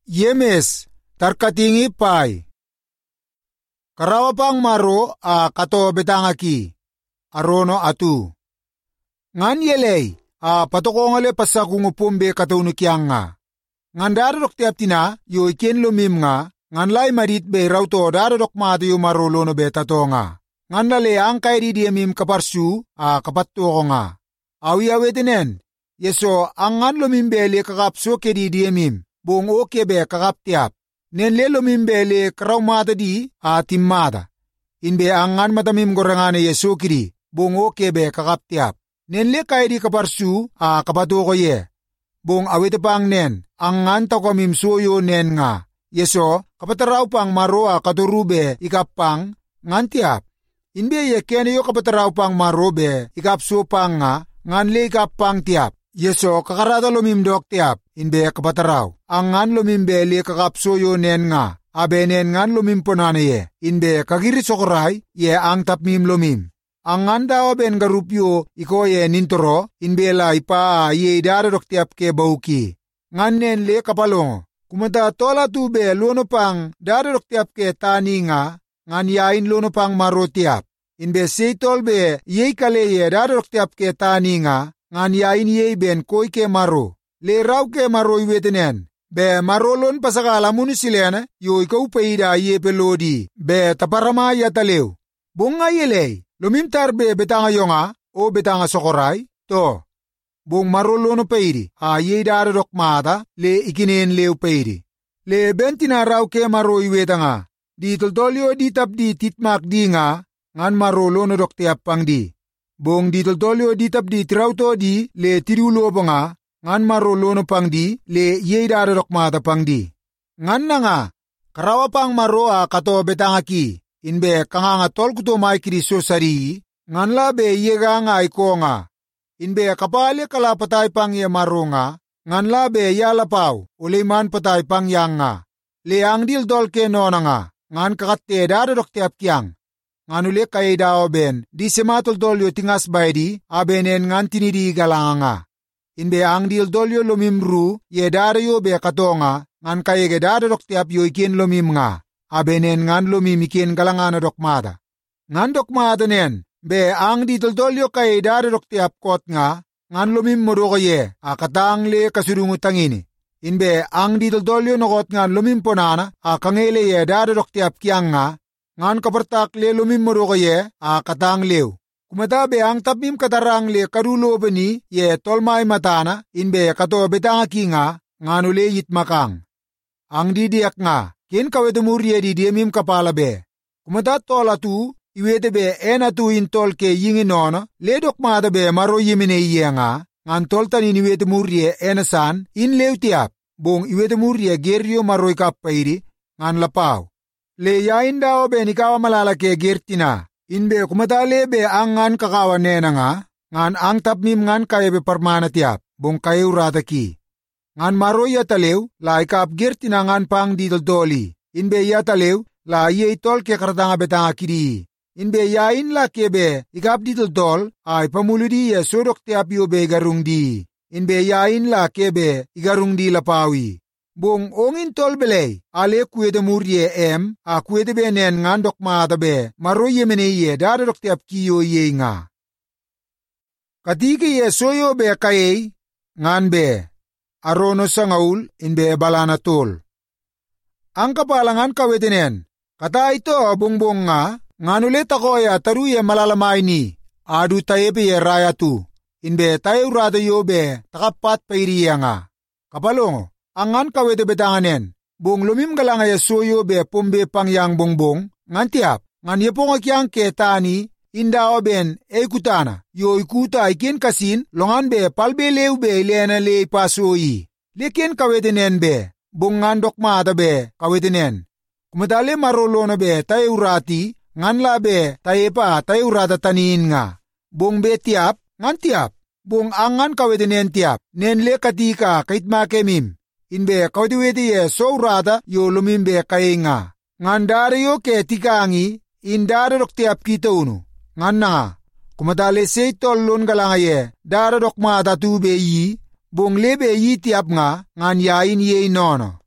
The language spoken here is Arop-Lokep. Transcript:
Yemes, tarkatingi pay. Karawapang maro a kato betangaki. Arono atu. Ngan yelay, patokongale pasa kungupumbe katunukiang nga. Ngan daradok tiap tina, yu ikin lumim nga, ngan lay marit be rauto daradok matu yu marulono be tato nga. Ngan lale ang kay di diamim kaparsu, kapatto ko nga. Awi awetinen, yeso ang ngan lumim bele kakapso ke di diamim, buong oke be kakap tiap. Nen le lumim bele karaw mata di, timmata. Inbe ang ngan matamim gorangane yeso kiri, buong oke be kakap tiap. Nen le kay di kaparsu, kapato ko ye. Buong awete pang nen, ang ngan takwamim suyo nen nga. Yeso, kapataraw pang maroa katurube ikapang, ngan tiap. Inbe ye kene yo kapataraw pang marobe ikapso pang nga, ngan le ikapang tiap. Yeso, kakarata lumimdok tiap, inbe kapataraw. Ang ngan lumimbe le kakapso yo nen nga, abe nen ngan lumimponane ye. Inbe kagirisokoray, ye ang tapmim lumim. Ang anda ben garupyo iko ye nintoro, inbela ipa ye daradok tiap ke bauki. Ngan nen le kapalong, kumata tola tube luno pang daradok tiap ke tani nga, ngan yain luno pang maro tiap. Inbe seitol be ye kale ye daradok tiap ke tani nga, ngan yain ye ben koi ke maro. Le raw ke maro iwetenen, be marolon pasakala munisilena, yo ikaw paida ye pelodi, be taparama yatalew. Bunga yelay. Lumimtar be betanga yonga o betanga sokoray to bung marulo no peiri ye daradok mata le ikinen leu peiri le bentina raw ke maro iwetanga di toltolyo di tap di titmak di nga ngan marulo no dok tiap pang di bung di toltolyo di tap di trauto di le tiriulo nga ngan marulo no pang di le ye daradok mata pang di ngan nga karawa pang maroa kato betanga ki inbe kanganga tol kuto mai kristo sari, ngan labe yega nga iko nga. Inbe kapale kala patay pang ye marunga, ngan labe yalapaw, uliman patay pang yang nga. Liang dil dol ke nona nga, ngan kakate dadadok tiap kiang. Ngan uli kay dao ben, di sematol dolyo tingas baydi, abenen ngan tinidi galanga nga. Inbe ang dil dolyo lumimru, ye darayo be katonga, ngan kay ge dadadok tiap yo ikin lumim nga. Abenen ngan lumimikin galangana dokmada. Ngan dokmada nen, be ang ditoltolyo kay daradok tiap kot nga, ngan lumimuro kaye, akatang le kasurungutang ini. Inbe ang ditoltolyo nokot ngan lumimponana, akangele ye daradok tiap kiang nga, ngan kapartak le lumimuro kaye, akatang lew. Kumatabe ang tapmim katarang le karulo bani, ye tolmay matana, inbe kato betanga kinga, ngan ule yitmakang. Ang didiak nga, ken kawete murye di diemim kapala be. Kumata tola tu, iwete be ena tu intol ke yingi nono, ledok mada be maro yemine iye nga, ngan tol tani iwete murye ena san, in lew tiap, bong iwete murye geryo maro ikapayri, ngan lapaw. Le yain dao be nikawa malala ke gertina, inbe kumata lebe ang ngan kakawa nena nga, ngan ang tapmim ngan kaya be parmana tiap, bong kayo rata ki. Ngan maro yatalew, la ikap gertina ngan pang didol-doli. Inbe yatalew, la ye itol ke karatanga betanga kiri. Inbe yain la kebe, ikap didol-dol, ay pamuludi ye sodok tiap yo be garung di. Inbe yain la kebe, igarung di lapawi. Bung ongin tol belay, ale kuwede murye kuwede be nen ngan dok mata be, maro ye mene ye, dada dok tiap kiyo ye nga. Katike ye soyo be kayay, ngan be. Arono sa ngaul, inbe balana tol. Ang kapalangan kawetinen, kata ito bungbong nga, nganulit ako ya taruye malalamay ni, adu tayepe ye raya tu, inbe tayo rado yobe, takapat pairiya nga. Kapalong, angan kawete betanganen, bung lumim galang ya soyo be pumbe pangyang bongbong, ngan tiap, ngan yepong akyang ketani, inda oben kutana yo ikuta ikin kasin longan be palbe lew be lena le pasoi leken kawetenen be bungan dokmata be kawetenen kumadale marolono be tayurati ngan labe tayepa tayurata tanin nga bung be tiap ngan tiap bung angan kawetenen tiap nen le katika kait makemim inbe kawetiweti ye sourata yo lumimbe kayenga ngan dare yo ke tikangi indare dok tiap kita unu ngan nga, kumadali say tolon galanga ye, daradok mata tube yi, bung lebe yi tiap nga, ngan yain ye nono.